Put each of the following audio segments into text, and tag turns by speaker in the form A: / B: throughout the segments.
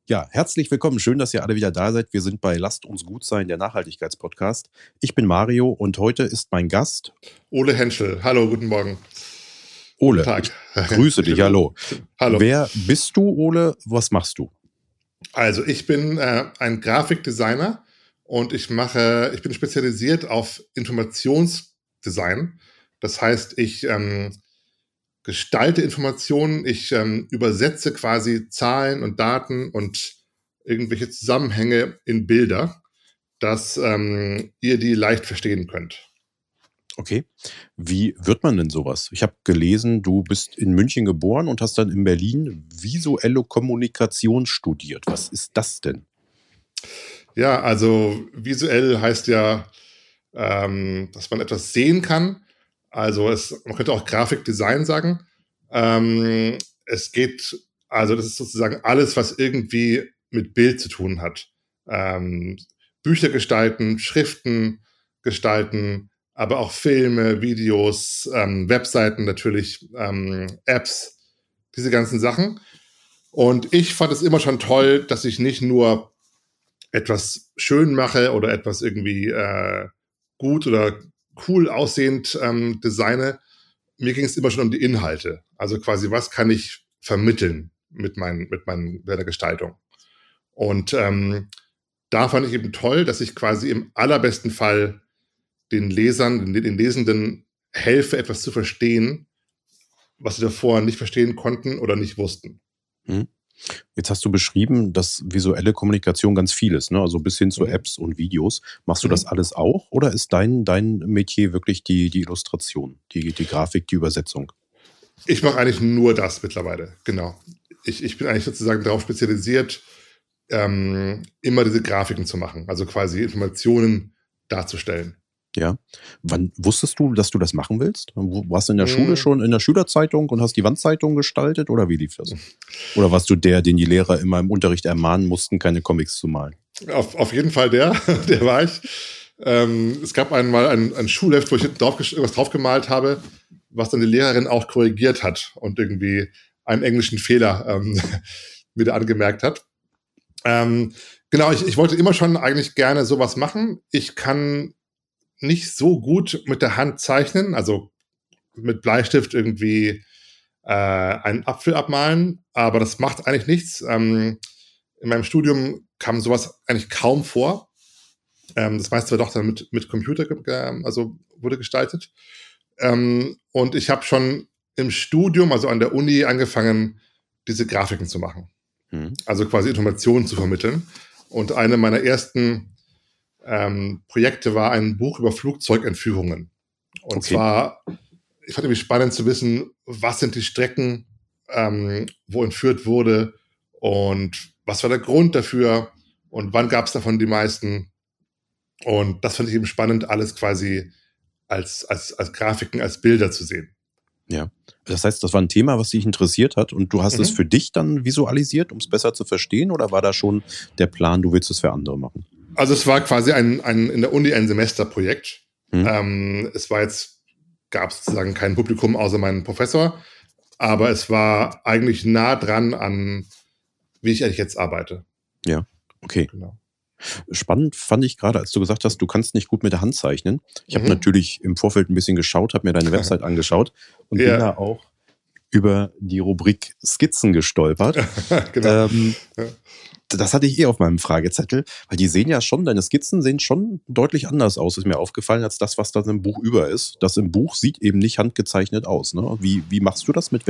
A: Ja, herzlich willkommen. Schön, dass ihr alle wieder da seid. Wir sind bei Lasst uns gut sein, der Nachhaltigkeitspodcast. Ich bin Mario und heute ist mein Gast
B: Ole Henschel. Hallo, guten Morgen. Guten
A: Ole.
B: Tag.
A: Ich grüße dich. Hallo.
B: Hallo.
A: Wer bist du, Ole? Was machst du?
B: Also ich bin ein Grafikdesigner und ich bin spezialisiert auf Informationsdesign. Das heißt, ich gestalte Informationen, ich übersetze quasi Zahlen und Daten und irgendwelche Zusammenhänge in Bilder, dass ihr die leicht verstehen könnt.
A: Okay. Wie wird man denn sowas? Ich habe gelesen, du bist in München geboren und hast dann in Berlin visuelle Kommunikation studiert. Was ist das denn?
B: Ja, also visuell heißt ja, dass man etwas sehen kann. Also man könnte auch Grafikdesign sagen. Es geht, also das ist sozusagen alles, was irgendwie mit Bild zu tun hat. Bücher gestalten, Schriften gestalten, aber auch Filme, Videos, Webseiten natürlich, Apps, diese ganzen Sachen. Und ich fand es immer schon toll, dass ich nicht nur etwas schön mache oder etwas irgendwie gut oder cool aussehend designe. Mir ging es immer schon um die Inhalte. Also quasi, was kann ich vermitteln mit meiner Gestaltung? Und da fand ich eben toll, dass ich quasi im allerbesten Fall den Lesern, den Lesenden helfe, etwas zu verstehen, was sie davor nicht verstehen konnten oder nicht wussten.
A: Jetzt hast du beschrieben, dass visuelle Kommunikation ganz viel ist, ne? Also bis hin zu Apps und Videos. Machst du das alles auch oder ist dein Metier wirklich die Illustration, die Grafik, die Übersetzung?
B: Ich mache eigentlich nur das mittlerweile, genau. Ich bin eigentlich sozusagen darauf spezialisiert, immer diese Grafiken zu machen, also quasi Informationen darzustellen.
A: Ja. Wann wusstest du, dass du das machen willst? Warst du in der Schule schon in der Schülerzeitung und hast die Wandzeitung gestaltet oder wie lief das? Oder warst du der, den die Lehrer immer im Unterricht ermahnen mussten, keine Comics zu malen?
B: Auf jeden Fall der war ich. Es gab einmal ein Schulheft, wo ich irgendwas draufgemalt habe, was dann die Lehrerin auch korrigiert hat und irgendwie einen englischen Fehler mir da angemerkt hat. Genau, ich wollte immer schon eigentlich gerne sowas machen. Ich kann nicht so gut mit der Hand zeichnen, also mit Bleistift irgendwie einen Apfel abmalen, aber das macht eigentlich nichts. In meinem Studium kam sowas eigentlich kaum vor. Das meiste war doch dann mit Computer, also wurde gestaltet. Und ich habe schon im Studium, also an der Uni, angefangen, diese Grafiken zu machen. Also quasi Informationen zu vermitteln. Und eine meiner ersten Projekte war ein Buch über Flugzeugentführungen. Und zwar, ich fand es spannend zu wissen, was sind die Strecken, wo entführt wurde und was war der Grund dafür und wann gab es davon die meisten. Und das fand ich eben spannend, alles quasi als Grafiken, als Bilder zu sehen.
A: Ja, das heißt, das war ein Thema, was dich interessiert hat und du hast es für dich dann visualisiert, um es besser zu verstehen, oder war da schon der Plan, du willst es für andere machen?
B: Also es war quasi in der Uni ein Semesterprojekt. Es gab sozusagen kein Publikum außer meinen Professor, aber es war eigentlich nah dran an, wie ich eigentlich jetzt arbeite.
A: Ja, okay.
B: Genau.
A: Spannend fand ich gerade, als du gesagt hast, du kannst nicht gut mit der Hand zeichnen. Ich habe natürlich im Vorfeld ein bisschen geschaut, habe mir deine Website angeschaut und bin da auch über die Rubrik Skizzen gestolpert.
B: Genau.
A: Das hatte ich auf meinem Fragezettel, weil die sehen ja schon, deine Skizzen sehen schon deutlich anders aus, ist mir aufgefallen, als das, was da im Buch über ist. Das im Buch sieht eben nicht handgezeichnet aus, ne? Wie machst du das? Mit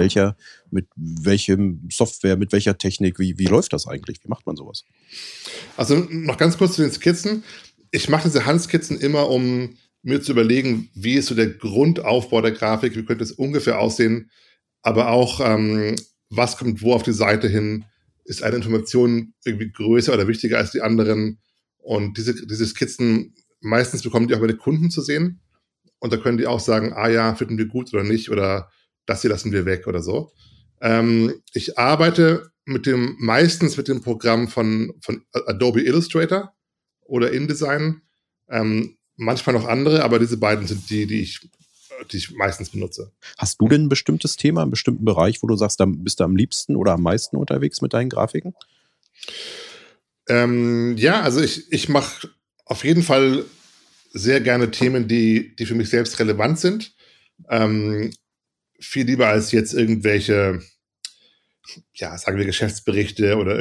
A: welchem Software, mit welcher Technik? Wie läuft das eigentlich? Wie macht man sowas?
B: Also noch ganz kurz zu den Skizzen. Ich mache diese Handskizzen immer, um mir zu überlegen, wie ist so der Grundaufbau der Grafik, wie könnte es ungefähr aussehen, aber auch, was kommt wo auf die Seite hin, ist eine Information irgendwie größer oder wichtiger als die anderen. Und diese Skizzen, meistens bekommen die auch meine Kunden zu sehen. Und da können die auch sagen, ja, finden wir gut oder nicht, oder das hier lassen wir weg oder so. Ich arbeite meistens mit dem Programm von Adobe Illustrator oder InDesign. Manchmal noch andere, aber diese beiden sind die ich meistens benutze.
A: Hast du denn ein bestimmtes Thema, einen bestimmten Bereich, wo du sagst, da bist du am liebsten oder am meisten unterwegs mit deinen Grafiken?
B: Ja, also ich mache auf jeden Fall sehr gerne Themen, die für mich selbst relevant sind. Viel lieber als jetzt irgendwelche, ja, sagen wir Geschäftsberichte oder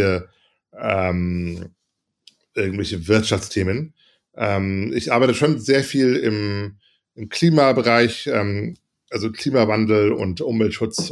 B: irgendwelche Wirtschaftsthemen. Ich arbeite schon sehr viel im Klimabereich, also Klimawandel und Umweltschutz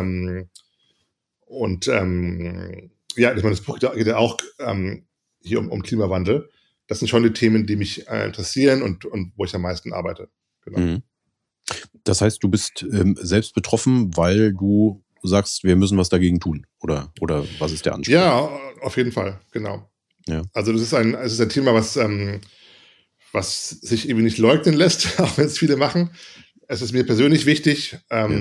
B: ja, ich meine, das Buch geht ja auch hier um Klimawandel. Das sind schon die Themen, die mich interessieren und wo ich am meisten arbeite. Genau.
A: Mhm. Das heißt, du bist selbst betroffen, weil du sagst, wir müssen was dagegen tun. Oder was ist der Anspruch?
B: Ja, auf jeden Fall, genau.
A: Ja.
B: Also es ist ein Thema, was sich irgendwie nicht leugnen lässt, auch wenn es viele machen. Es ist mir persönlich wichtig.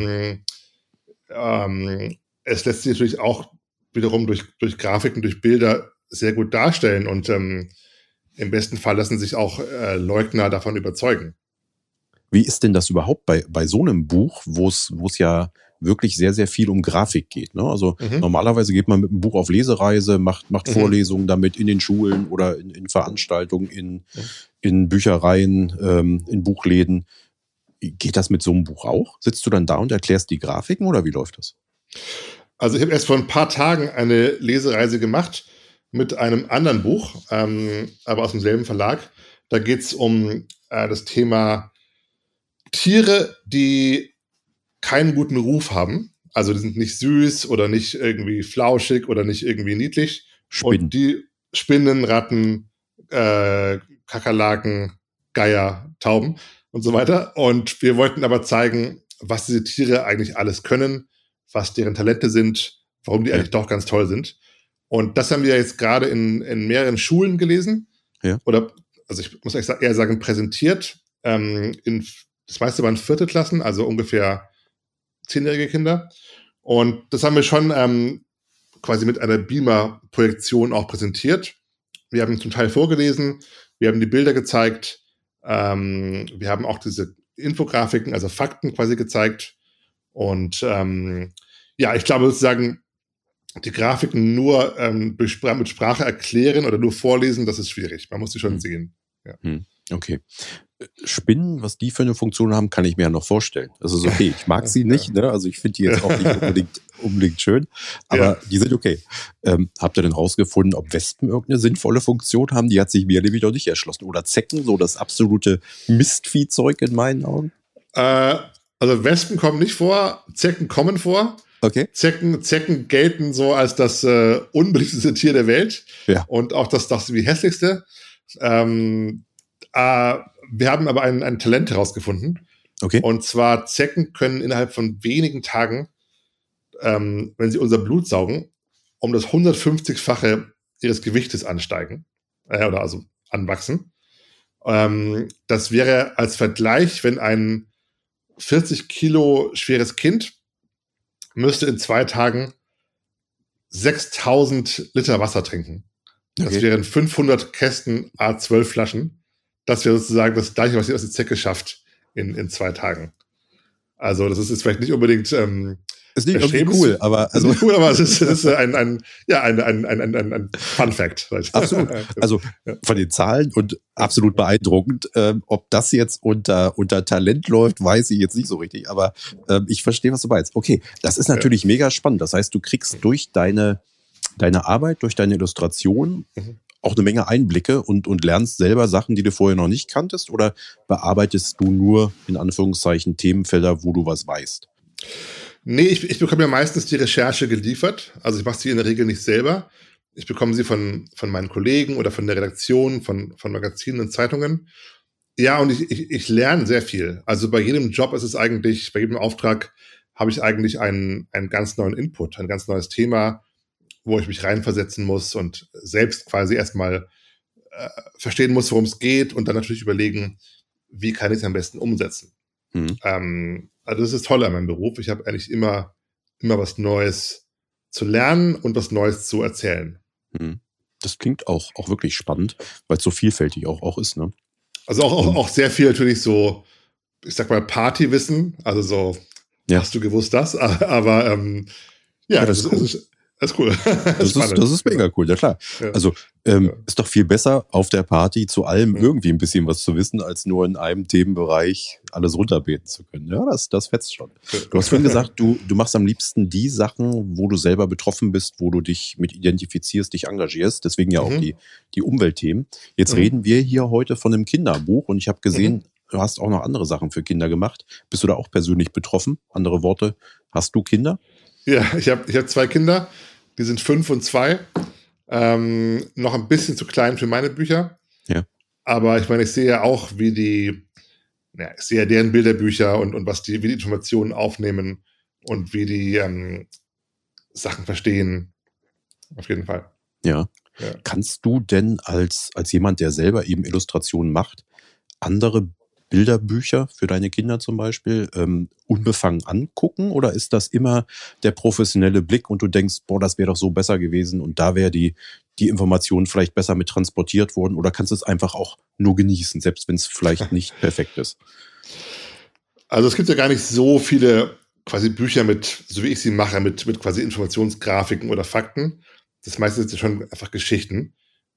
B: Es lässt sich natürlich auch wiederum durch Grafiken, durch Bilder sehr gut darstellen und im besten Fall lassen sich auch Leugner davon überzeugen.
A: Wie ist denn das überhaupt bei so einem Buch, wo es ja wirklich sehr, sehr viel um Grafik geht? Ne? Also normalerweise geht man mit einem Buch auf Lesereise, macht Vorlesungen damit in den Schulen oder in Veranstaltungen, in Büchereien, in Buchläden. Geht das mit so einem Buch auch? Sitzt du dann da und erklärst die Grafiken oder wie läuft das?
B: Also ich habe erst vor ein paar Tagen eine Lesereise gemacht mit einem anderen Buch, aber aus demselben Verlag. Da geht es um das Thema Tiere, die keinen guten Ruf haben. Also die sind nicht süß oder nicht irgendwie flauschig oder nicht irgendwie niedlich.
A: Spinnen.
B: Und die Spinnen, Ratten, Kakerlaken, Geier, Tauben und so weiter. Und wir wollten aber zeigen, was diese Tiere eigentlich alles können, was deren Talente sind, warum die eigentlich doch ganz toll sind. Und das haben wir jetzt gerade in mehreren Schulen gelesen.
A: Ja.
B: Oder, also ich muss eher sagen, präsentiert. Das meiste waren 4. Klassen, also ungefähr 10-jährige Kinder. Und das haben wir schon quasi mit einer Beamer-Projektion auch präsentiert. Wir haben zum Teil vorgelesen, wir haben die Bilder gezeigt, wir haben auch diese Infografiken, also Fakten quasi gezeigt. Und ja, ich glaube sozusagen, die Grafiken nur mit Sprache erklären oder nur vorlesen, das ist schwierig. Man muss sie schon sehen. Ja.
A: Okay. Spinnen, was die für eine Funktion haben, kann ich mir ja noch vorstellen. Das ist okay. Ich mag sie nicht, ne? Also ich finde die jetzt auch nicht unbedingt schön, aber die sind okay. Habt ihr denn rausgefunden, ob Wespen irgendeine sinnvolle Funktion haben? Die hat sich mir nämlich noch nicht erschlossen. Oder Zecken, so das absolute Mistviehzeug in meinen Augen?
B: Also Wespen kommen nicht vor, Zecken kommen vor.
A: Okay.
B: Zecken gelten so als das unbeliebteste Tier der Welt und auch das wie hässlichste. Wir haben aber ein Talent herausgefunden.
A: Okay.
B: Und zwar Zecken können innerhalb von wenigen Tagen, wenn sie unser Blut saugen, um das 150-fache ihres Gewichtes ansteigen. Oder also anwachsen. Das wäre als Vergleich, wenn ein 40 Kilo schweres Kind müsste in 2 Tagen 6000 Liter Wasser trinken. Das wären 500 Kästen A12 Flaschen. Das wäre sozusagen das Gleiche, was die Zecke schafft in 2 Tagen. Also das ist jetzt vielleicht nicht unbedingt
A: ist nicht irgendwie cool, aber
B: also nicht cool, aber es ist ein Fun Fact.
A: Absolut. Also von den Zahlen und absolut beeindruckend. Ob das jetzt unter Talent läuft, weiß ich jetzt nicht so richtig, aber ich verstehe, was du meinst. Okay, das ist natürlich mega spannend. Das heißt, du kriegst durch deine Arbeit, durch deine Illustration auch eine Menge Einblicke und lernst selber Sachen, die du vorher noch nicht kanntest, oder bearbeitest du nur, in Anführungszeichen, Themenfelder, wo du was weißt?
B: Nee, ich bekomme ja meistens die Recherche geliefert. Also ich mache sie in der Regel nicht selber. Ich bekomme sie von meinen Kollegen oder von der Redaktion, von Magazinen und Zeitungen. Ja, und ich lerne sehr viel. Also bei jedem Job ist es eigentlich, bei jedem Auftrag habe ich eigentlich einen ganz neuen Input, ein ganz neues Thema, wo ich mich reinversetzen muss und selbst quasi erstmal verstehen muss, worum es geht und dann natürlich überlegen, wie kann ich es am besten umsetzen. Also das ist das Tolle an meinem Beruf. Ich habe eigentlich immer was Neues zu lernen und was Neues zu erzählen.
A: Das klingt auch wirklich spannend, weil es so vielfältig auch ist, ne?
B: Also auch sehr viel natürlich so, ich sag mal, Partywissen. Also so, hast du gewusst das? Aber ja,
A: das ist cool.
B: Das ist cool.
A: Das ist mega cool, ja klar.
B: Ja.
A: Also ist doch viel besser, auf der Party zu allem irgendwie ein bisschen was zu wissen, als nur in einem Themenbereich alles runterbeten zu können. Ja, das fetzt schon. Du hast vorhin gesagt, du machst am liebsten die Sachen, wo du selber betroffen bist, wo du dich mit identifizierst, dich engagierst. Deswegen ja auch die Umweltthemen. Jetzt reden wir hier heute von einem Kinderbuch und ich habe gesehen, du hast auch noch andere Sachen für Kinder gemacht. Bist du da auch persönlich betroffen? Andere Worte, hast du Kinder?
B: Ja, ich hab 2 Kinder, die sind 5 und 2. Noch ein bisschen zu klein für meine Bücher.
A: Ja.
B: Aber ich meine, ich sehe ja auch, ich sehe ja deren Bilderbücher und wie die Informationen aufnehmen und wie die Sachen verstehen. Auf jeden Fall.
A: Ja. Kannst du denn als jemand, der selber eben Illustrationen macht, andere Bilderbücher für deine Kinder zum Beispiel unbefangen angucken? Oder ist das immer der professionelle Blick und du denkst, boah, das wäre doch so besser gewesen und da wäre die Information vielleicht besser mit transportiert worden? Oder kannst du es einfach auch nur genießen, selbst wenn es vielleicht nicht perfekt ist?
B: Also es gibt ja gar nicht so viele quasi Bücher so wie ich sie mache, mit quasi Informationsgrafiken oder Fakten. Das meiste sind ja schon einfach Geschichten.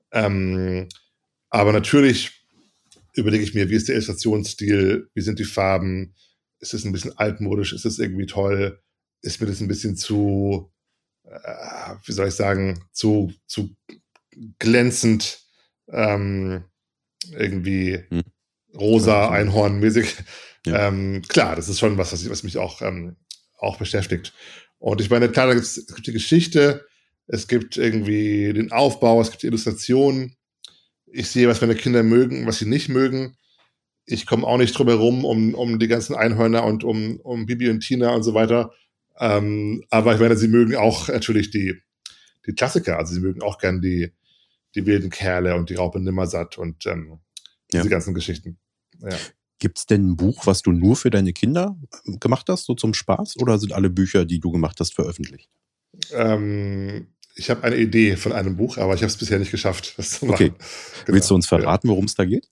B: Aber natürlich überlege ich mir, wie ist der Illustrationsstil, wie sind die Farben, ist es ein bisschen altmodisch, ist es irgendwie toll, ist mir das ein bisschen zu, wie soll ich sagen, zu glänzend, irgendwie rosa, Einhornmäßig.
A: Ja.
B: Klar, das ist schon was mich auch beschäftigt. Und ich meine, klar, es gibt die Geschichte, es gibt irgendwie den Aufbau, es gibt die Illustration. Ich sehe, was meine Kinder mögen, was sie nicht mögen. Ich komme auch nicht drum herum um die ganzen Einhörner und um Bibi und Tina und so weiter. Aber ich meine, sie mögen auch natürlich die Klassiker. Also sie mögen auch gern die wilden Kerle und die Raupe Nimmersatt und diese ganzen Geschichten. Ja.
A: Gibt es denn ein Buch, was du nur für deine Kinder gemacht hast, so zum Spaß? Oder sind alle Bücher, die du gemacht hast, veröffentlicht?
B: Ich habe eine Idee von einem Buch, aber ich habe es bisher nicht geschafft, das zu machen.
A: Okay. Genau. Willst du uns verraten, worum es da geht?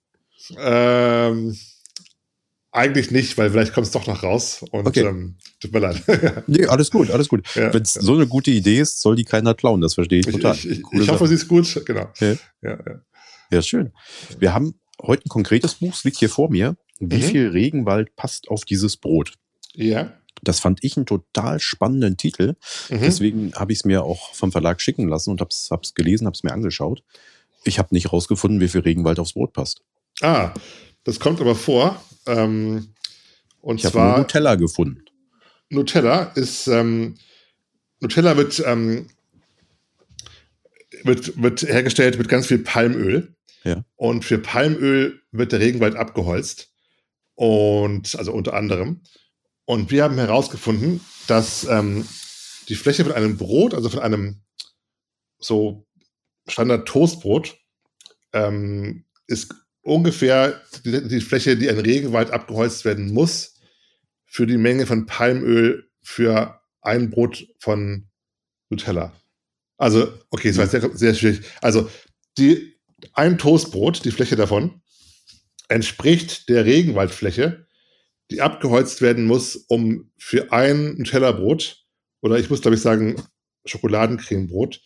B: Eigentlich nicht, weil vielleicht kommt es doch noch raus und tut mir leid.
A: Nee, alles gut. Ja, wenn es so eine gute Idee ist, soll die keiner klauen, das verstehe ich total.
B: Ich hoffe, sie ist gut, genau.
A: Ja, schön. Wir haben heute ein konkretes Buch, es liegt hier vor mir. Wie viel Regenwald passt auf dieses Brot?
B: Ja.
A: Das fand ich einen total spannenden Titel. Deswegen habe ich es mir auch vom Verlag schicken lassen und hab's gelesen, habe es mir angeschaut. Ich habe nicht rausgefunden, wie viel Regenwald aufs Brot passt.
B: Das kommt aber vor. Und
A: ich habe nur Nutella gefunden.
B: Nutella wird hergestellt mit ganz viel Palmöl.
A: Ja.
B: Und für Palmöl wird der Regenwald abgeholzt. Und also unter anderem. Und wir haben herausgefunden, dass die Fläche von einem Brot, also von einem so Standard-Toastbrot, ist ungefähr die Fläche, die ein Regenwald abgeholzt werden muss, für die Menge von Palmöl für ein Brot von Nutella. Also, okay, es war sehr, sehr schwierig. Also, ein Toastbrot, die Fläche davon, entspricht der Regenwaldfläche, die abgeholzt werden muss, um für ein Nutella-Brot, oder ich muss, glaube ich, sagen, Schokoladencremebrot,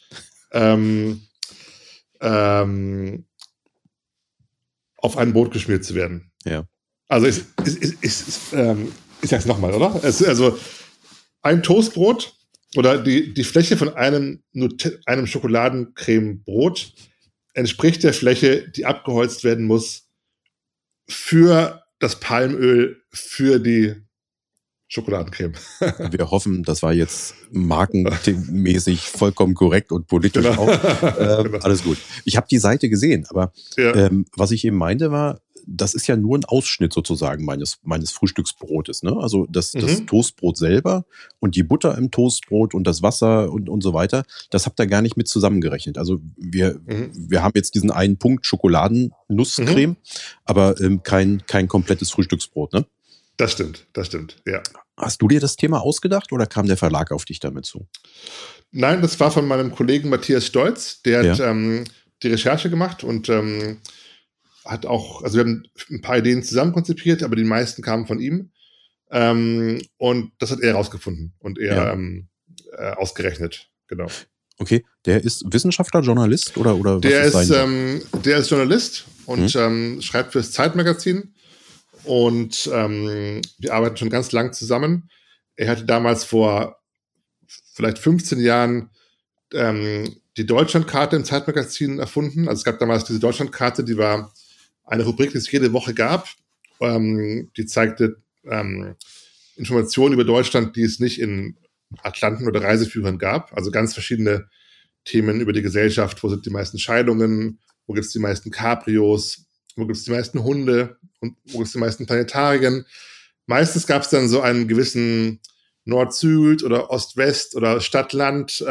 B: auf ein Brot geschmiert zu werden.
A: Ja.
B: Also ich sag's nochmal, oder? Also ein Toastbrot oder die Fläche von einem Schokoladencremebrot entspricht der Fläche, die abgeholzt werden muss für das Palmöl für die Schokoladencreme.
A: Wir hoffen, das war jetzt marketingmäßig vollkommen korrekt und politisch auch. Genau. Alles gut. Ich habe die Seite gesehen, aber was ich eben meinte war, das ist ja nur ein Ausschnitt sozusagen meines Frühstücksbrotes. Ne? Also das Toastbrot selber und die Butter im Toastbrot und das Wasser und so weiter, das habt ihr gar nicht mit zusammengerechnet. Also wir haben jetzt diesen einen Punkt Schokoladennusscreme, aber kein komplettes Frühstücksbrot, ne?
B: Das stimmt, ja.
A: Hast du dir das Thema ausgedacht oder kam der Verlag auf dich damit zu?
B: Nein, das war von meinem Kollegen Matthias Stolz. Der hat die Recherche gemacht und hat auch, also wir haben ein paar Ideen zusammen konzipiert, aber die meisten kamen von ihm. Und das hat er rausgefunden und er ausgerechnet, genau.
A: Okay, der ist Wissenschaftler, Journalist oder was
B: Der
A: ist
B: ist,
A: sein Job?
B: der ist Journalist und schreibt fürs Zeitmagazin. Und wir arbeiten schon ganz lang zusammen. Er hatte damals vor vielleicht 15 Jahren die Deutschlandkarte im Zeitmagazin erfunden. Also es gab damals diese Deutschlandkarte, die war eine Rubrik, die es jede Woche gab. Die zeigte Informationen über Deutschland, die es nicht in Atlanten oder Reiseführern gab. Also ganz verschiedene Themen über die Gesellschaft. Wo sind die meisten Scheidungen? Wo gibt es die meisten Cabrios? Wo gibt es die meisten Hunde? Und wo gibt es die meisten Planetarien? Meistens gab es dann so einen gewissen Nord-Süd oder Ost-West oder Stadt-Land,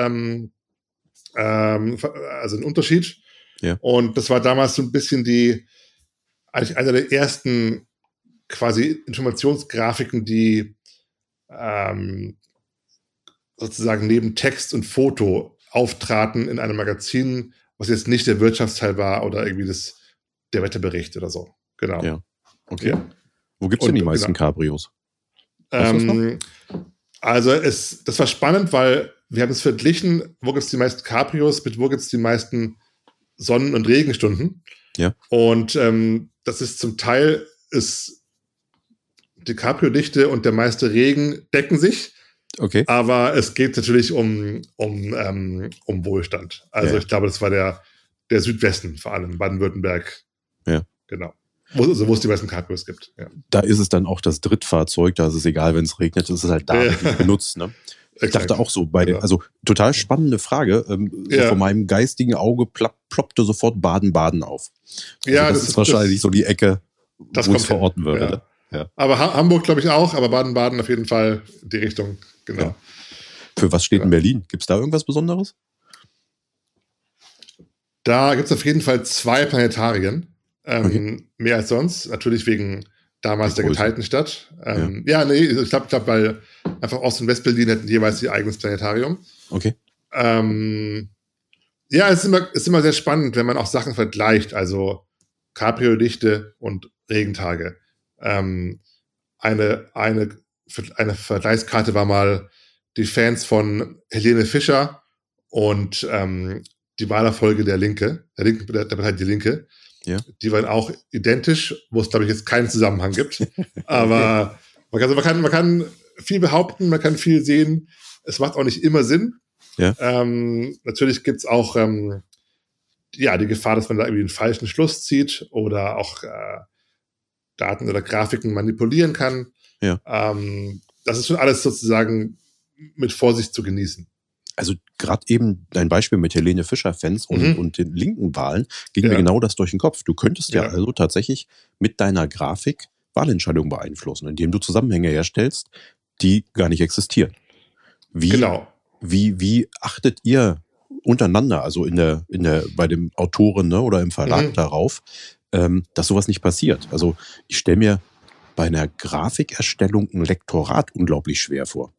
B: also ein Unterschied.
A: Ja.
B: Und das war damals so ein bisschen eigentlich einer der ersten quasi Informationsgrafiken, die sozusagen neben Text und Foto auftraten in einem Magazin, was jetzt nicht der Wirtschaftsteil war oder irgendwie der Wetterbericht oder so. Genau.
A: Ja. Okay.
B: Ja.
A: Wo gibt es denn die meisten Cabrios?
B: Also das war spannend, weil wir haben es verglichen, wo gibt es die meisten Cabrios mit wo gibt es die meisten Sonnen- und Regenstunden.
A: Ja.
B: Und das ist zum Teil die Cabrio-Dichte und der meiste Regen decken sich.
A: Okay.
B: Aber es geht natürlich um Wohlstand. Also ich glaube, das war der Südwesten, vor allem Baden-Württemberg.
A: Ja.
B: Genau. Wo es die meisten Cabrios gibt. Ja.
A: Da ist es dann auch das Drittfahrzeug, da ist es egal, wenn es regnet, ist es halt da benutzt. Ne? Ich dachte auch so, also total spannende Frage. So von meinem geistigen Auge ploppte sofort Baden-Baden auf. Also
B: ja,
A: das ist wahrscheinlich so die Ecke, wo ich es verorten würde.
B: Ja.
A: Ne? Ja.
B: Aber Hamburg glaube ich auch, aber Baden-Baden auf jeden Fall die Richtung. Genau.
A: Ja. Für was steht in Berlin? Gibt es da irgendwas Besonderes?
B: Da gibt es auf jeden Fall 2 Planetarien. Mehr als sonst. Natürlich wegen damals der geteilten Stadt. Ich glaube, weil einfach Ost- und West-Berlin hätten jeweils ihr eigenes Planetarium.
A: Okay.
B: Es ist immer sehr spannend, wenn man auch Sachen vergleicht. Also Cabrio-Dichte und Regentage. Eine Vergleichskarte war mal die Fans von Helene Fischer und die Wahlerfolge der Partei Die Linke.
A: Ja.
B: Die waren auch identisch, wo es, glaube ich, jetzt keinen Zusammenhang gibt. Aber man kann viel behaupten, man kann viel sehen. Es macht auch nicht immer Sinn.
A: Ja.
B: Natürlich gibt es auch die Gefahr, dass man da irgendwie einen falschen Schluss zieht oder auch Daten oder Grafiken manipulieren kann.
A: Ja.
B: Das ist schon alles sozusagen mit Vorsicht zu genießen.
A: Also gerade eben dein Beispiel mit Helene Fischer-Fans und den linken Wahlen ging mir genau das durch den Kopf. Du könntest ja also tatsächlich mit deiner Grafik Wahlentscheidungen beeinflussen, indem du Zusammenhänge herstellst, die gar nicht existieren. Wie achtet ihr untereinander, also bei dem Autoren, ne, oder im Verlag darauf, dass sowas nicht passiert? Also ich stelle mir bei einer Grafikerstellung ein Lektorat unglaublich schwer vor.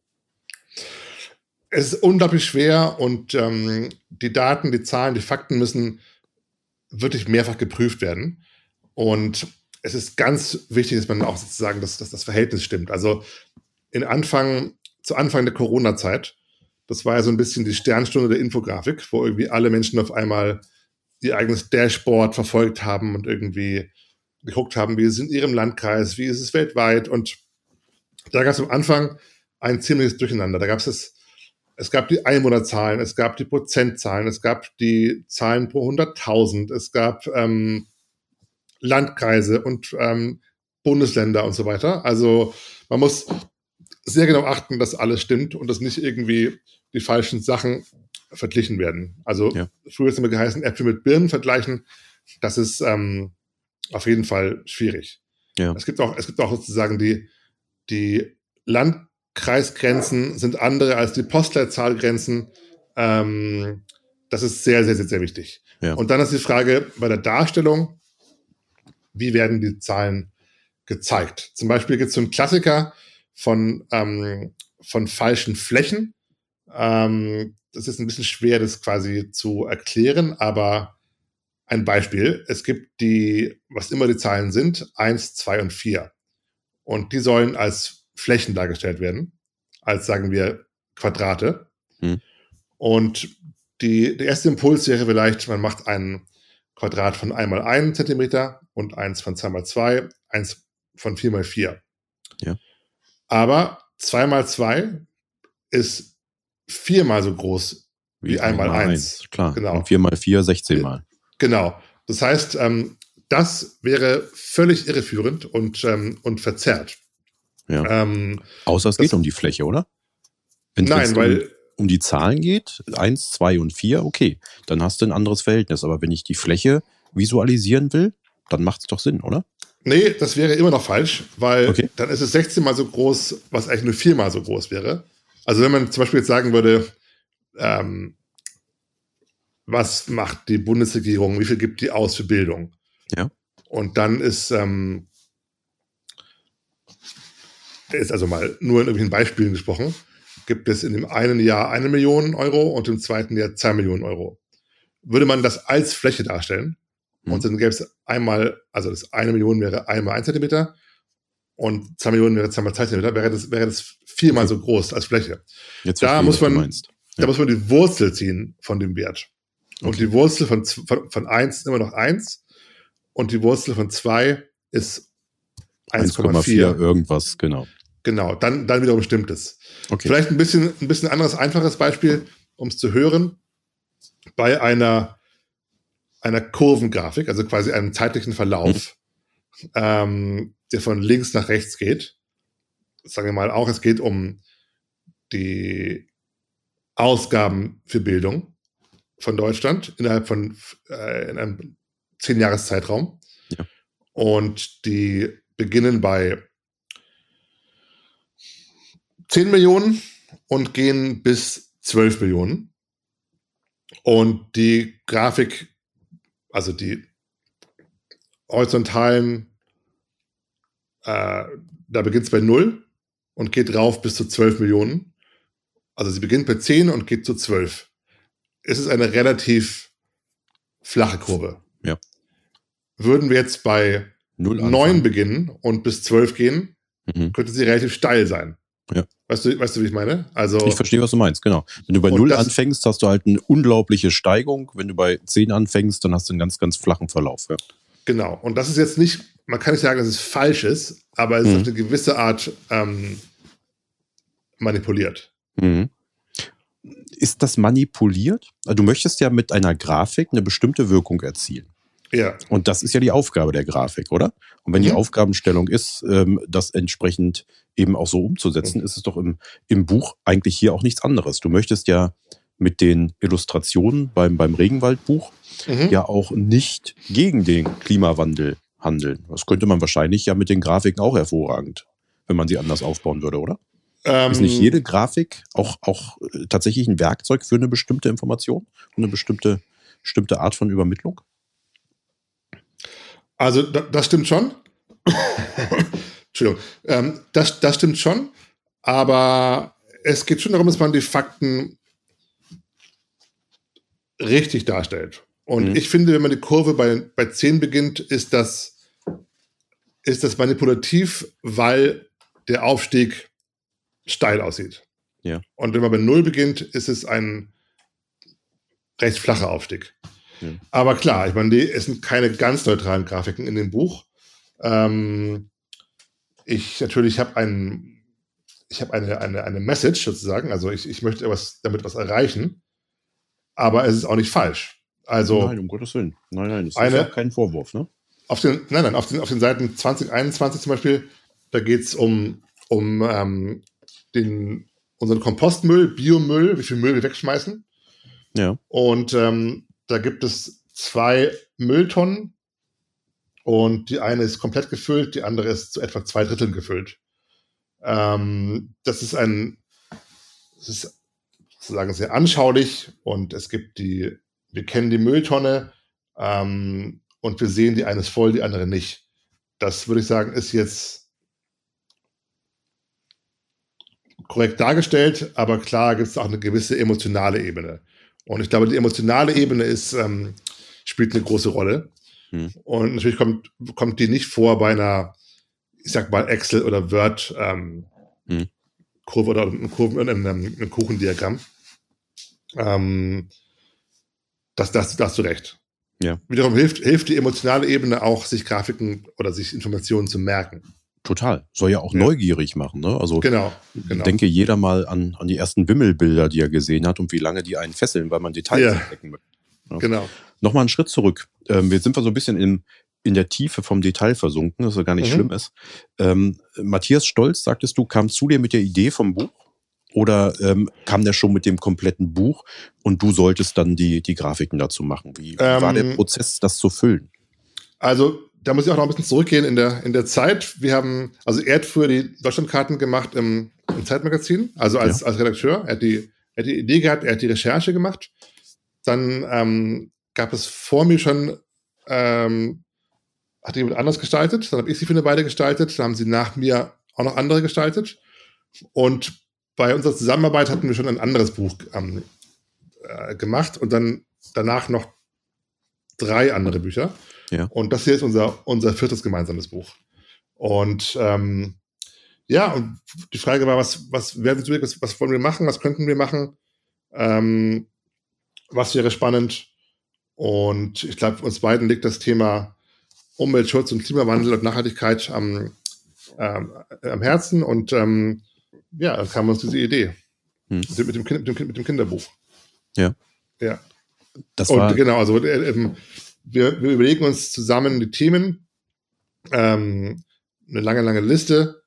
B: Es ist unglaublich schwer und die Daten, die Zahlen, die Fakten müssen wirklich mehrfach geprüft werden. Und es ist ganz wichtig, dass man auch sozusagen, dass das Verhältnis stimmt. Also zu Anfang der Corona-Zeit, das war ja so ein bisschen die Sternstunde der Infografik, wo irgendwie alle Menschen auf einmal ihr eigenes Dashboard verfolgt haben und irgendwie geguckt haben, wie ist es in ihrem Landkreis, wie ist es weltweit. Und da gab es am Anfang ein ziemliches Durcheinander. Da gab es gab die Einwohnerzahlen, es gab die Prozentzahlen, es gab die Zahlen pro 100.000, es gab Landkreise und Bundesländer und so weiter. Also man muss sehr genau achten, dass alles stimmt und dass nicht irgendwie die falschen Sachen verglichen werden. Also früher ist immer geheißen, Äpfel mit Birnen vergleichen. Das ist auf jeden Fall schwierig.
A: Ja.
B: Es gibt auch sozusagen die Landkreisgrenzen sind andere als die Postleitzahlgrenzen. Das ist sehr, sehr, sehr, sehr wichtig.
A: Ja.
B: Und dann ist die Frage bei der Darstellung, wie werden die Zahlen gezeigt? Zum Beispiel gibt es so einen Klassiker von falschen Flächen. Das ist ein bisschen schwer, das quasi zu erklären, aber ein Beispiel. Es gibt was immer die Zahlen sind, 1, 2 und 4. Und die sollen als Flächen dargestellt werden, als, sagen wir, Quadrate. Und der erste Impuls wäre vielleicht, man macht ein Quadrat von 1 mal 1 Zentimeter und eins von 2 mal 2, eins von 4 mal 4.
A: Ja.
B: Aber 2 mal 2 ist 4-mal so groß wie 1 mal 1.
A: Klar.
B: Genau.
A: Und 4 mal 4, 16 mal.
B: Genau. Das heißt, das wäre völlig irreführend und verzerrt.
A: Ja. Außer es geht um die Fläche, oder?
B: Nein, weil
A: um die Zahlen geht, 1, 2 und 4, okay, dann hast du ein anderes Verhältnis. Aber wenn ich die Fläche visualisieren will, dann macht es doch Sinn, oder?
B: Nee, das wäre immer noch falsch, weil dann ist es 16 mal so groß, was eigentlich nur 4 mal so groß wäre. Also wenn man zum Beispiel jetzt sagen würde, was macht die Bundesregierung, wie viel gibt die aus für Bildung?
A: Ja.
B: Und dann ist also mal nur in irgendwelchen Beispielen gesprochen, gibt es in dem einen Jahr 1 Million Euro und im zweiten Jahr 2 Millionen Euro. Würde man das als Fläche darstellen, und dann gäbe es einmal, also das 1 Million wäre 1 mal 1 Zentimeter und 2 Millionen wäre 2 mal 2 Zentimeter, wäre das 4-mal so groß als Fläche.
A: Jetzt
B: da muss man die Wurzel ziehen von dem Wert. Und die Wurzel von 1 ist immer noch 1 und die Wurzel von 2 ist 1,4
A: irgendwas, genau.
B: Genau, dann wiederum stimmt es. Vielleicht ein bisschen anderes, einfaches Beispiel, um es zu hören. Bei einer Kurvengrafik, also quasi einem zeitlichen Verlauf, der von links nach rechts geht. Sagen wir mal auch, es geht um die Ausgaben für Bildung von Deutschland innerhalb von in einem 10-Jahres-Zeitraum.
A: Ja.
B: Und die beginnen bei 10 Millionen und gehen bis 12 Millionen. Und die Grafik, also die horizontalen, da beginnt es bei 0 und geht rauf bis zu 12 Millionen. Also sie beginnt bei 10 und geht zu 12. Es ist eine relativ flache Kurve.
A: Ja.
B: Würden wir jetzt bei 9 beginnen und bis 12 gehen, könnte sie relativ steil sein.
A: Ja.
B: Weißt du, wie ich meine? Also,
A: ich verstehe, was du meinst, genau. Wenn du bei 0 anfängst, hast du halt eine unglaubliche Steigung. Wenn du bei 10 anfängst, dann hast du einen ganz, ganz flachen Verlauf. Ja.
B: Genau. Und das ist jetzt nicht, man kann nicht sagen, dass es falsch ist, aber es ist auf eine gewisse Art manipuliert.
A: Ist das manipuliert? Also du möchtest ja mit einer Grafik eine bestimmte Wirkung erzielen.
B: Ja.
A: Und das ist ja die Aufgabe der Grafik, oder? Und wenn die Aufgabenstellung ist, das entsprechend eben auch so umzusetzen, ist es doch im Buch eigentlich hier auch nichts anderes. Du möchtest ja mit den Illustrationen beim Regenwaldbuch ja auch nicht gegen den Klimawandel handeln. Das könnte man wahrscheinlich ja mit den Grafiken auch hervorragend, wenn man sie anders aufbauen würde, oder? Ist nicht jede Grafik auch tatsächlich ein Werkzeug für eine bestimmte Information und eine bestimmte Art von Übermittlung?
B: Also das stimmt schon. Entschuldigung. Das stimmt schon, aber es geht schon darum, dass man die Fakten richtig darstellt. Und ich finde, wenn man die Kurve bei 10 beginnt, ist das manipulativ, weil der Aufstieg steil aussieht.
A: Ja.
B: Und wenn man bei 0 beginnt, ist es ein recht flacher Aufstieg. Ja. Aber klar, ich meine, es sind keine ganz neutralen Grafiken in dem Buch. Ich habe eine Message sozusagen, also ich möchte damit was erreichen, aber es ist auch nicht falsch. Also
A: nein, um Gottes Willen. Nein, das ist ja kein Vorwurf, ne?
B: Auf den Seiten 2021 zum Beispiel, da geht es um unseren Kompostmüll, Biomüll, wie viel Müll wir wegschmeißen.
A: Ja.
B: Und da gibt es 2 Mülltonnen und die eine ist komplett gefüllt, die andere ist zu etwa 2/3 gefüllt. Das ist sozusagen sehr anschaulich und wir kennen die Mülltonne und wir sehen, die eine ist voll, die andere nicht. Das würde ich sagen, ist jetzt korrekt dargestellt, aber klar gibt es auch eine gewisse emotionale Ebene. Und ich glaube, die emotionale Ebene spielt eine große Rolle. Und natürlich kommt die nicht vor bei einer, ich sag mal, Excel- oder Word Kurve oder einem Kuchendiagramm. da hast du recht.
A: Ja.
B: Wiederum hilft die emotionale Ebene auch, sich Grafiken oder sich Informationen zu merken.
A: Total. Soll ja auch neugierig machen. Ne? Also
B: Genau.
A: denke jeder mal an die ersten Wimmelbilder, die er gesehen hat und wie lange die einen fesseln, weil man Details entdecken möchte. Ja.
B: Genau.
A: Nochmal einen Schritt zurück. Wir sind so ein bisschen in der Tiefe vom Detail versunken, das gar nicht schlimm ist. Matthias Stolz, sagtest du, kam zu dir mit der Idee vom Buch? Oder kam der schon mit dem kompletten Buch und du solltest dann die Grafiken dazu machen? Wie war der Prozess, das zu füllen?
B: Also, da muss ich auch noch ein bisschen zurückgehen in der Zeit. Er hat früher die Deutschlandkarten gemacht im Zeitmagazin, also als Redakteur. Er hat die Idee gehabt, er hat die Recherche gemacht. Dann gab es vor mir schon, hat jemand anders gestaltet, dann habe ich sie für eine Weile gestaltet, dann haben sie nach mir auch noch andere gestaltet. Und bei unserer Zusammenarbeit hatten wir schon ein anderes Buch gemacht und dann danach noch 3 andere Bücher.
A: Ja.
B: Und das hier ist unser 4. gemeinsames Buch. Und und die Frage war, was wollen wir machen, was könnten wir machen, was wäre spannend. Und ich glaube, uns beiden liegt das Thema Umweltschutz und Klimawandel und Nachhaltigkeit am Herzen. Und dann kam uns diese Idee mit dem Kinderbuch.
A: Ja.
B: Ja.
A: Genau,
B: also wir überlegen uns zusammen die Themen, eine lange Liste,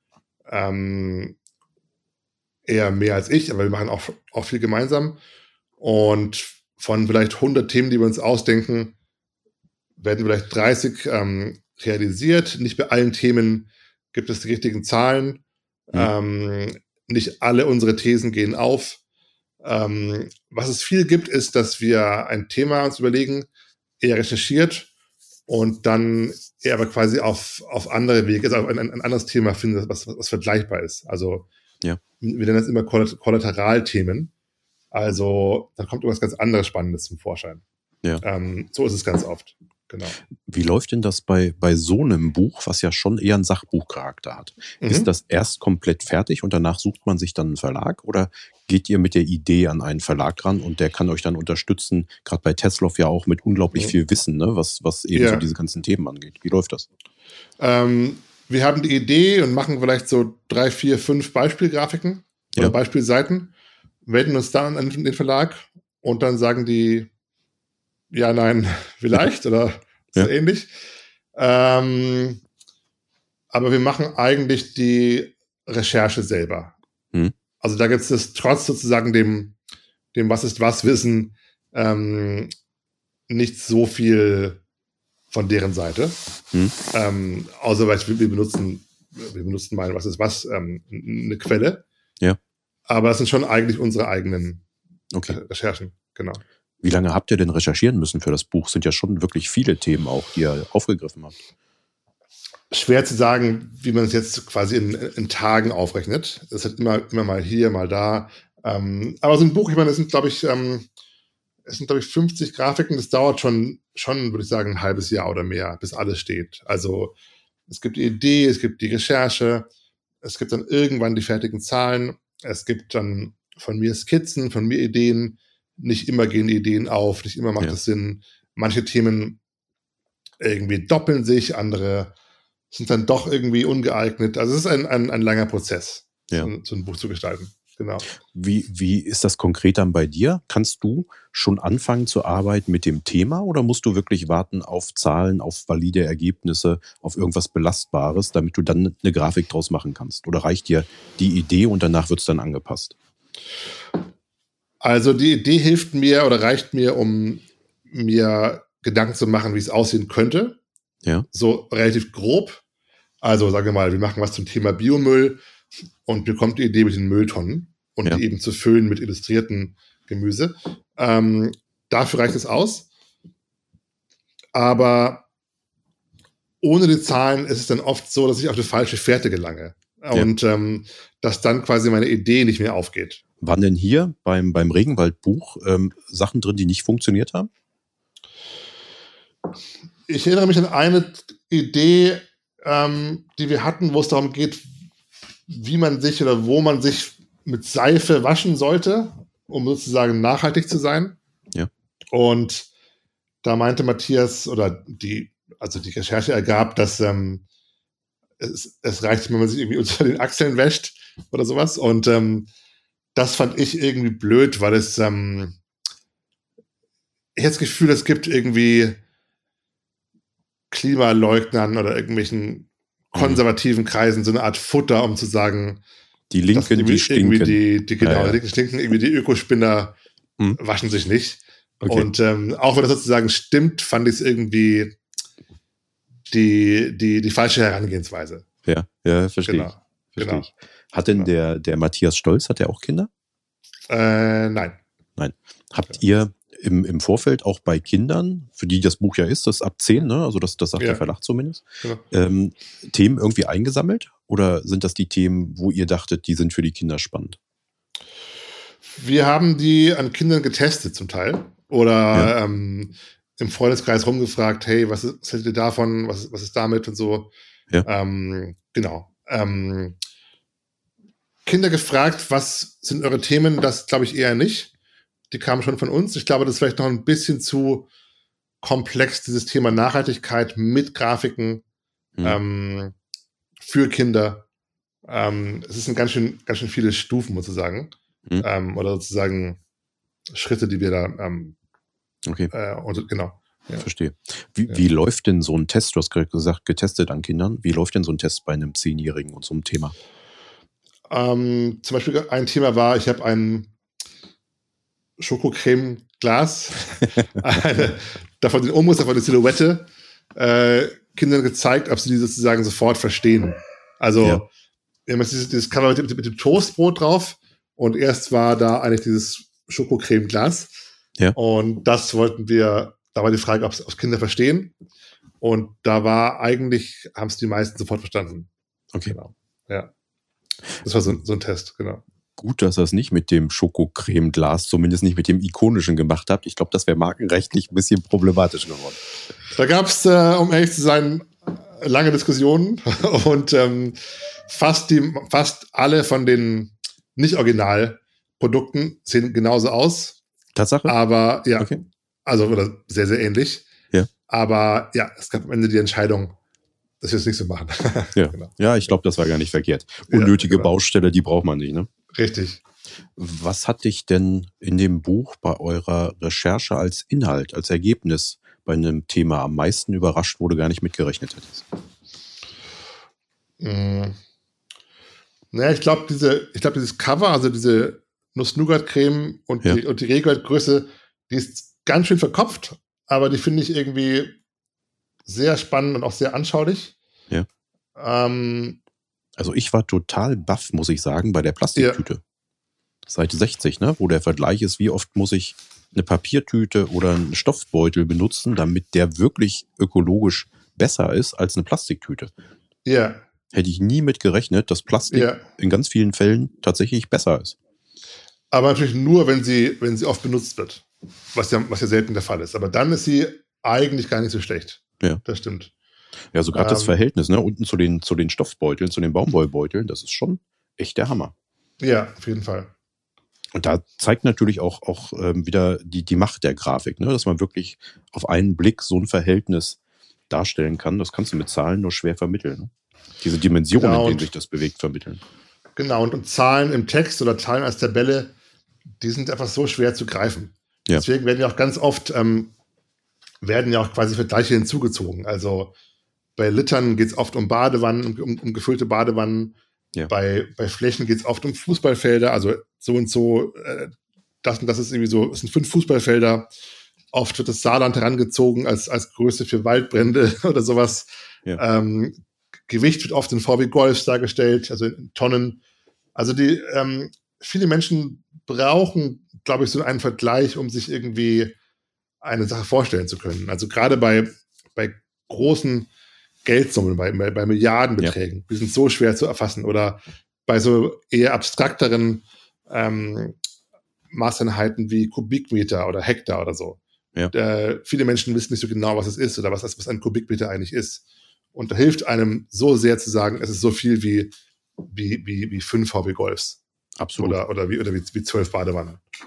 B: eher mehr als ich, aber wir machen auch viel gemeinsam. Und von vielleicht 100 Themen, die wir uns ausdenken, werden vielleicht 30 realisiert. Nicht bei allen Themen gibt es die richtigen Zahlen. Nicht alle unsere Thesen gehen auf. Was es viel gibt, ist, dass wir ein Thema uns überlegen, eher recherchiert und dann eher aber quasi auf andere Wege, also ein anderes Thema finden, was vergleichbar ist. Also wir nennen das immer Kollateralthemen. Also dann kommt irgendwas ganz anderes Spannendes zum Vorschein.
A: Ja.
B: So ist es ganz oft. Genau.
A: Wie läuft denn das bei so einem Buch, was ja schon eher einen Sachbuchcharakter hat? Ist das erst komplett fertig und danach sucht man sich dann einen Verlag? Oder geht ihr mit der Idee an einen Verlag ran und der kann euch dann unterstützen, gerade bei Teslov ja auch mit unglaublich viel Wissen, ne? was eben so diese ganzen Themen angeht? Wie läuft das?
B: Wir haben die Idee und machen vielleicht so 3, 4, 5 Beispielgrafiken oder Beispielseiten, wenden uns dann an den Verlag und dann sagen die ja, nein, vielleicht oder so ähnlich. Aber wir machen eigentlich die Recherche selber. Also da gibt es trotz sozusagen dem Was ist was Wissen nicht so viel von deren Seite. Außer weil wir benutzen mal Was ist was eine Quelle.
A: Ja.
B: Aber es sind schon eigentlich unsere eigenen Recherchen, genau.
A: Wie lange habt ihr denn recherchieren müssen für das Buch? Sind ja schon wirklich viele Themen auch, die ihr aufgegriffen habt.
B: Schwer zu sagen, wie man es jetzt quasi in Tagen aufrechnet. Es hat immer mal hier, mal da. Aber so ein Buch, ich meine, es sind, glaube ich, 50 Grafiken. Das dauert schon, würde ich sagen, ein halbes Jahr oder mehr, bis alles steht. Also es gibt die Idee, es gibt die Recherche, es gibt dann irgendwann die fertigen Zahlen, es gibt dann von mir Skizzen, von mir Ideen. Nicht immer gehen die Ideen auf, nicht immer macht es Sinn. Manche Themen irgendwie doppeln sich, andere sind dann doch irgendwie ungeeignet. Also es ist ein langer Prozess, so ein Buch zu gestalten. Genau.
A: Wie ist das konkret dann bei dir? Kannst du schon anfangen zu arbeiten mit dem Thema oder musst du wirklich warten auf Zahlen, auf valide Ergebnisse, auf irgendwas Belastbares, damit du dann eine Grafik draus machen kannst? Oder reicht dir die Idee und danach wird es dann angepasst?
B: Also die Idee hilft mir oder reicht mir, um mir Gedanken zu machen, wie es aussehen könnte.
A: Ja.
B: So relativ grob. Also sagen wir mal, wir machen was zum Thema Biomüll und mir kommt die Idee mit den Mülltonnen und die eben zu füllen mit illustrierten Gemüse. Dafür reicht es aus. Aber ohne die Zahlen ist es dann oft so, dass ich auf die falsche Fährte gelange. Und dass dann quasi meine Idee nicht mehr aufgeht.
A: Waren denn hier beim Regenwaldbuch Sachen drin, die nicht funktioniert haben?
B: Ich erinnere mich an eine Idee, die wir hatten, wo es darum geht, wie man sich oder wo man sich mit Seife waschen sollte, um sozusagen nachhaltig zu sein.
A: Ja.
B: Und da meinte Matthias, oder die Recherche ergab, dass es reicht, wenn man sich irgendwie unter den Achseln wäscht oder sowas. Und das fand ich irgendwie blöd, weil es ich habe das Gefühl, es gibt irgendwie Klimaleugnern oder irgendwelchen konservativen Kreisen so eine Art Futter, um zu sagen,
A: die Linken, die stinken.
B: Die Linken stinken, irgendwie die Ökospinner waschen sich nicht. Okay. Und auch wenn das sozusagen stimmt, fand ich es irgendwie die falsche Herangehensweise.
A: Ja, verstehe ich. Hat denn der Matthias Stolz, hat der auch Kinder?
B: Nein.
A: Habt ihr im Vorfeld auch bei Kindern, für die das Buch ja ist, das ab 10, ne? Also das sagt der Verlag zumindest, Themen irgendwie eingesammelt? Oder sind das die Themen, wo ihr dachtet, die sind für die Kinder spannend?
B: Wir haben die an Kindern getestet zum Teil. Oder im Freundeskreis rumgefragt, hey, was hättet ihr davon, was ist damit und so. Ja. Genau. Kinder gefragt, was sind eure Themen? Das glaube ich eher nicht. Die kamen schon von uns. Ich glaube, das ist vielleicht noch ein bisschen zu komplex, dieses Thema Nachhaltigkeit mit Grafiken für Kinder. Es sind ganz schön viele Stufen, muss ich sagen. Oder sozusagen Schritte, die wir da genau. Ja.
A: Verstehe. Wie läuft denn so ein Test? Du hast gerade gesagt, getestet an Kindern. Wie läuft denn so ein Test bei einem 10-Jährigen und so einem Thema?
B: Zum Beispiel ein Thema war, ich habe ein Schokocreme-Glas, davon den Umriss, davon die Silhouette, Kindern gezeigt, ob sie die sozusagen sofort verstehen. Also, wir haben jetzt dieses Cover mit dem Toastbrot drauf und erst war da eigentlich dieses Schokocreme-Glas. Ja. Und das da war die Frage, ob es Kinder verstehen. Und da war eigentlich, haben es die meisten sofort verstanden.
A: Okay.
B: Genau. Ja. Das war so ein Test, genau.
A: Gut, dass ihr es nicht mit dem Schokocreme-Glas, zumindest nicht mit dem ikonischen gemacht habt. Ich glaube, das wäre markenrechtlich ein bisschen problematisch geworden.
B: Da gab es, um ehrlich zu sein, lange Diskussionen und fast alle von den Nicht-Original-Produkten sehen genauso aus.
A: Tatsache?
B: Aber ja, okay. Also oder sehr, sehr ähnlich.
A: Ja.
B: Aber ja, es gab am Ende die Entscheidung, dass wir es nicht so machen.
A: Ja, genau. Ja, ich glaube, das war gar nicht verkehrt. Unnötige Baustelle, die braucht man nicht, ne?
B: Richtig.
A: Was hat dich denn in dem Buch bei eurer Recherche als Inhalt, als Ergebnis bei einem Thema am meisten überrascht, wo du gar nicht mitgerechnet hättest?
B: Naja, ich glaube, dieses Cover, also diese Nuss-Nougat-Creme und die Regelgröße, die ist ganz schön verkopft, aber die finde ich irgendwie sehr spannend und auch sehr anschaulich.
A: Ja. Also ich war total baff, muss ich sagen, bei der Plastiktüte. Ja. Seite 60, ne, wo der Vergleich ist, wie oft muss ich eine Papiertüte oder einen Stoffbeutel benutzen, damit der wirklich ökologisch besser ist als eine Plastiktüte.
B: Ja.
A: Hätte ich nie mit gerechnet, dass Plastik in ganz vielen Fällen tatsächlich besser ist.
B: Aber natürlich nur, wenn sie oft benutzt wird. Was ja selten der Fall ist. Aber dann ist sie eigentlich gar nicht so schlecht.
A: Ja.
B: Das stimmt.
A: Ja, so gerade das Verhältnis, ne, unten zu den Stoffbeuteln, zu den Baumwollbeuteln, das ist schon echt der Hammer.
B: Ja, auf jeden Fall.
A: Und da zeigt natürlich auch wieder die Macht der Grafik, ne, dass man wirklich auf einen Blick so ein Verhältnis darstellen kann. Das kannst du mit Zahlen nur schwer vermitteln. Ne? Diese Dimensionen, in denen sich das bewegt, vermitteln.
B: Genau, und Zahlen im Text oder Zahlen als Tabelle, die sind einfach so schwer zu greifen. Ja. Deswegen werden ja auch ganz oft quasi Vergleiche hinzugezogen. Also bei Litern geht es oft um Badewannen, um gefüllte Badewannen. Ja. Bei Flächen geht es oft um Fußballfelder, also so und so. Das und das ist irgendwie so, es sind 5 Fußballfelder. Oft wird das Saarland herangezogen als Größe für Waldbrände oder sowas. Ja. Gewicht wird oft in VW Golfs dargestellt, also in Tonnen. Also viele Menschen brauchen, glaube ich, so einen Vergleich, um sich irgendwie eine Sache vorstellen zu können. Also gerade bei großen Geldsummen, bei Milliardenbeträgen, die sind so schwer zu erfassen. Oder bei so eher abstrakteren Maßeinheiten wie Kubikmeter oder Hektar oder so. Ja. Viele Menschen wissen nicht so genau, was es ist oder was ein Kubikmeter eigentlich ist. Und da hilft einem so sehr zu sagen, es ist so viel wie 5 VW Golfs.
A: Absolut.
B: Oder wie 12 Badewannen.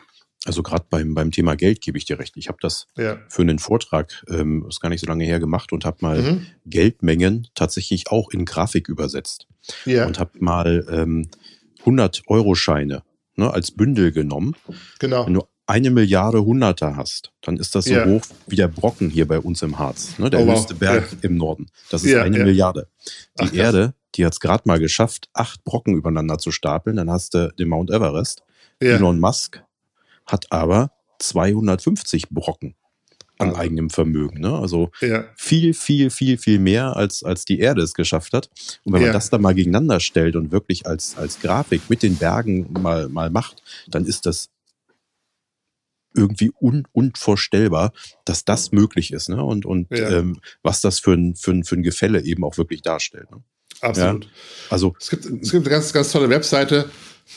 A: Also gerade beim Thema Geld gebe ich dir recht. Ich habe das
B: Ja.
A: für einen Vortrag, ist gar nicht so lange her, gemacht und habe mal Geldmengen tatsächlich auch in Grafik übersetzt.
B: Ja.
A: Und habe mal 100-Euro-Scheine, ne, als Bündel genommen.
B: Genau.
A: Wenn du 1 Milliarde Hunderter hast, dann ist das so hoch wie der Brocken hier bei uns im Harz, ne, der höchste Berg im Norden. Das ist 1 Milliarde. Die Erde, die hat es gerade mal geschafft, 8 Brocken übereinander zu stapeln. Dann hast du den Mount Everest. Elon Musk hat aber 250 Brocken an eigenem Vermögen. Ne? Also viel, viel, viel, viel mehr, als die Erde es geschafft hat. Und wenn man das dann mal gegeneinander stellt und wirklich als Grafik mit den Bergen mal macht, dann ist das irgendwie unvorstellbar, dass das möglich ist. Ne? Und was das für ein Gefälle eben auch wirklich darstellt. Ne?
B: Absolut.
A: Ja? Also,
B: es gibt eine ganz, ganz tolle Webseite,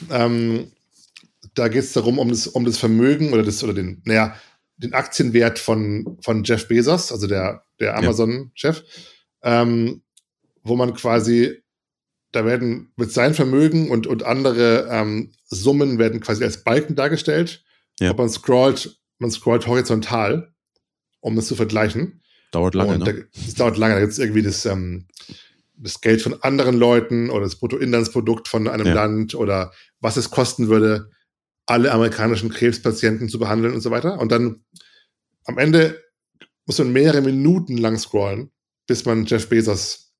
B: da geht es darum, um das Vermögen oder den Aktienwert von Jeff Bezos, also der Amazon-Chef, wo man quasi, da werden mit sein Vermögen und andere Summen werden quasi als Balken dargestellt. Und man scrollt horizontal, um das zu vergleichen.
A: Dauert lange, ne?
B: Das dauert lange. Da gibt es irgendwie das Geld von anderen Leuten oder das Bruttoinlandsprodukt von einem Land oder was es kosten würde, alle amerikanischen Krebspatienten zu behandeln und so weiter. Und dann am Ende muss man mehrere Minuten lang scrollen, bis man Jeff Bezos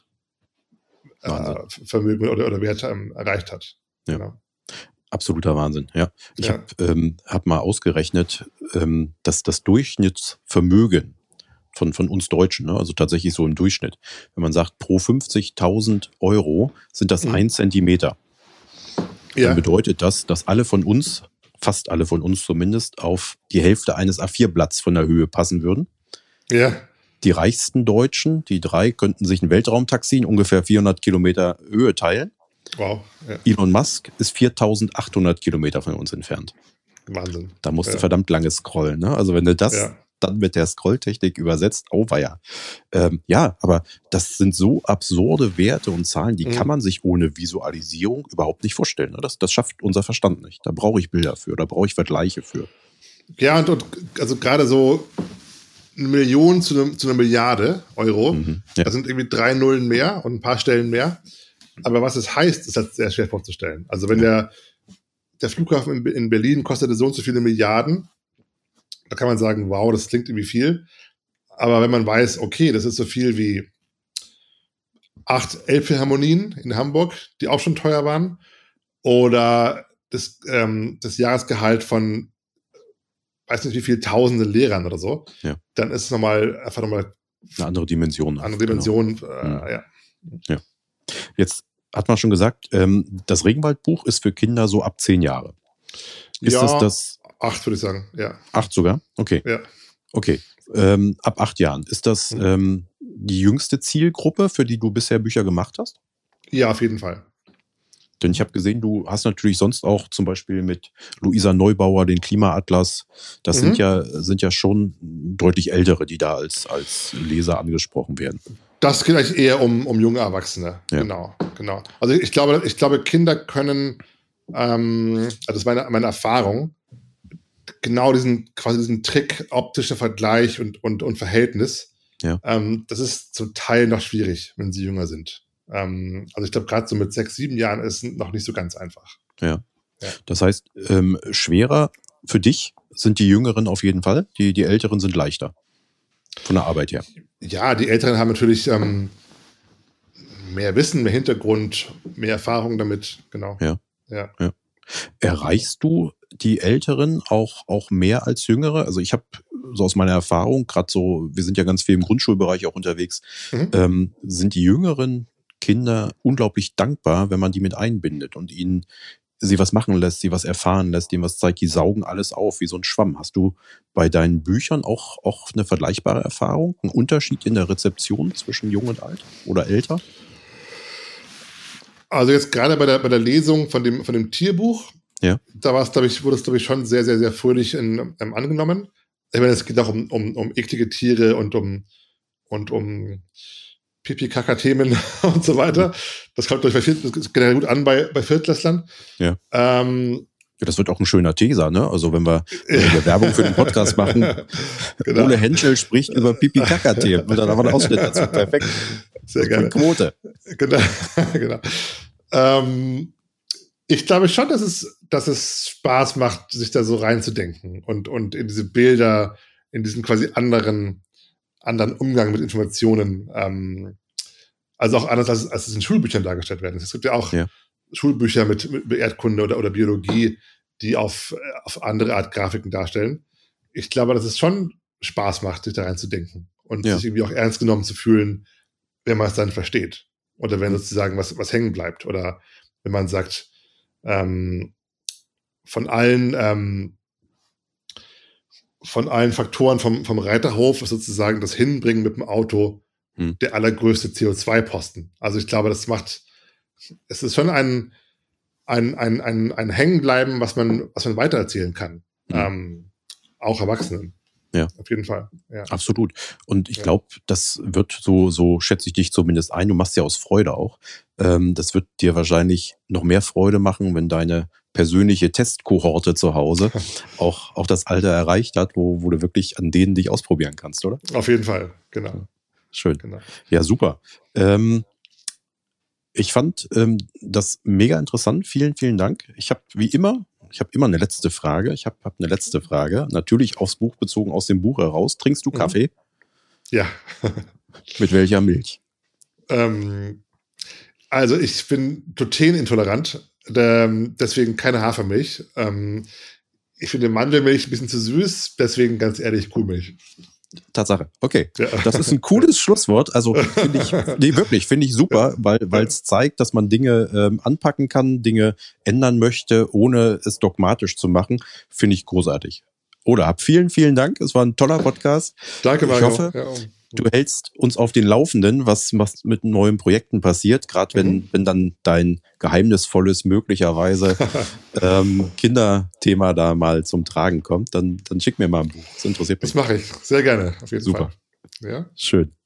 B: Vermögen oder Wert erreicht hat.
A: Ja.
B: Genau.
A: Absoluter Wahnsinn, ja. Ich hab mal ausgerechnet, dass das Durchschnittsvermögen von uns Deutschen, ne, also tatsächlich so im Durchschnitt, wenn man sagt, pro 50.000 Euro sind das 1 Zentimeter. Dann bedeutet das, dass alle von uns, fast alle von uns zumindest, auf die Hälfte eines A4-Blatts von der Höhe passen würden.
B: Ja.
A: Die reichsten Deutschen, die 3, könnten sich ein Weltraumtaxi in ungefähr 400 Kilometer Höhe teilen.
B: Wow. Ja.
A: Elon Musk ist 4.800 Kilometer von uns entfernt.
B: Wahnsinn.
A: Da musst du verdammt lange scrollen. Ne? Also wenn du das dann mit der Scrolltechnik übersetzt, auweia. Aber das sind so absurde Werte und Zahlen, die kann man sich ohne Visualisierung überhaupt nicht vorstellen. Ne? Das schafft unser Verstand nicht. Da brauche ich Bilder für, da brauche ich Vergleiche für.
B: Ja, und also gerade so 1 Million zu einer Milliarde Euro, da sind irgendwie 3 Nullen mehr und ein paar Stellen mehr. Aber was es heißt, ist halt sehr schwer vorzustellen. Also wenn der Flughafen in Berlin kostete so und so viele Milliarden, da kann man sagen, wow, das klingt irgendwie viel. Aber wenn man weiß, okay, das ist so viel wie 8 Elbphilharmonien in Hamburg, die auch schon teuer waren, oder das Jahresgehalt von weiß nicht wie viel Tausende Lehrern oder so, dann ist es einfach nochmal
A: eine andere Dimension.
B: Genau.
A: Ja. Jetzt hat man schon gesagt, das Regenwaldbuch ist für Kinder so ab 10 Jahre. Ist das
B: 8 würde ich sagen, ja.
A: 8 sogar? Okay.
B: Ja.
A: Okay. Ab 8 Jahren. Ist das die jüngste Zielgruppe, für die du bisher Bücher gemacht hast?
B: Ja, auf jeden Fall.
A: Denn ich habe gesehen, du hast natürlich sonst auch zum Beispiel mit Luisa Neubauer den Klimaatlas. Das sind ja schon deutlich Ältere, die da als Leser angesprochen werden.
B: Das geht eigentlich eher um junge Erwachsene. Ja. Genau. Also ich glaube, Kinder können, also das ist meine Erfahrung, genau diesen Trick, optischer Vergleich und Verhältnis, das ist zum Teil noch schwierig, wenn sie jünger sind. Also ich glaube, gerade so mit 6, 7 Jahren ist es noch nicht so ganz einfach.
A: Ja. Das heißt, schwerer für dich sind die Jüngeren auf jeden Fall, die Älteren sind leichter. Von der Arbeit her.
B: Ja, die Älteren haben natürlich mehr Wissen, mehr Hintergrund, mehr Erfahrung damit, genau.
A: Ja. Erreichst du die Älteren auch mehr als Jüngere? Also ich habe so aus meiner Erfahrung, gerade so, wir sind ja ganz viel im Grundschulbereich auch unterwegs, sind die jüngeren Kinder unglaublich dankbar, wenn man die mit einbindet und sie was machen lässt, sie was erfahren lässt, ihnen was zeigt, die saugen alles auf wie so ein Schwamm. Hast du bei deinen Büchern auch eine vergleichbare Erfahrung, einen Unterschied in der Rezeption zwischen jung und alt oder älter?
B: Also jetzt gerade bei der Lesung von dem Tierbuch, da wurde es, glaube ich, schon sehr, sehr, sehr fröhlich angenommen. Ich meine, es geht auch um eklige Tiere und um Pipi-Kaka-Themen und so weiter. Das kommt, glaube ich, generell gut an bei Viertklässlern.
A: Ja. Ja, das wird auch ein schöner Teaser, ne? Also wenn wir Werbung für den Podcast machen, genau. Ole Henschel spricht über Pipi-Kaka-Themen und dann haben wir einen Ausschnitt dazu. Perfekt.
B: Sehr gerne.
A: Quote.
B: Genau. Ich glaube schon, dass es Spaß macht, sich da so reinzudenken und in diese Bilder, in diesen quasi anderen Umgang mit Informationen, also auch anders, als es in Schulbüchern dargestellt werden. Es gibt ja auch Schulbücher mit Erdkunde oder Biologie, die auf andere Art Grafiken darstellen. Ich glaube, dass es schon Spaß macht, sich da reinzudenken und sich irgendwie auch ernst genommen zu fühlen, wenn man es dann versteht. Oder wenn sozusagen was hängen bleibt. Oder wenn man sagt, von allen Faktoren vom Reiterhof ist sozusagen das Hinbringen mit dem Auto der allergrößte CO2-Posten. Also ich glaube, es ist schon ein Hängenbleiben, was man weitererzählen kann. Auch Erwachsenen.
A: Ja.
B: Auf jeden Fall. Ja.
A: Absolut. Und ich glaube, das wird so schätze ich dich zumindest ein, du machst ja aus Freude auch. Das wird dir wahrscheinlich noch mehr Freude machen, wenn deine persönliche Testkohorte zu Hause auch das Alter erreicht hat, wo du wirklich an denen dich ausprobieren kannst, oder?
B: Auf jeden Fall, genau.
A: Schön.
B: Genau.
A: Ja, super. Ich fand das mega interessant. Vielen, vielen Dank. Ich habe immer eine letzte Frage. Ich habe eine letzte Frage. Natürlich aufs Buch bezogen, aus dem Buch heraus. Trinkst du Kaffee?
B: Ja.
A: Mit welcher Milch?
B: Also ich bin glutenintolerant, deswegen keine Hafermilch. Ich finde Mandelmilch ein bisschen zu süß, deswegen ganz ehrlich Kuhmilch.
A: Tatsache. Okay. Ja. Das ist ein cooles Schlusswort. Also finde ich super, weil es zeigt, dass man Dinge anpacken kann, Dinge ändern möchte, ohne es dogmatisch zu machen. Finde ich großartig. Oder vielen, vielen Dank. Es war ein toller Podcast.
B: Danke, Mario.
A: Ich hoffe, du hältst uns auf den Laufenden, was mit neuen Projekten passiert, gerade wenn dann dein geheimnisvolles, möglicherweise Kinderthema da mal zum Tragen kommt, dann schick mir mal ein Buch. Das interessiert mich.
B: Das mache ich. Sehr gerne. Auf jeden
A: Fall.
B: Super. Ja?
A: Schön.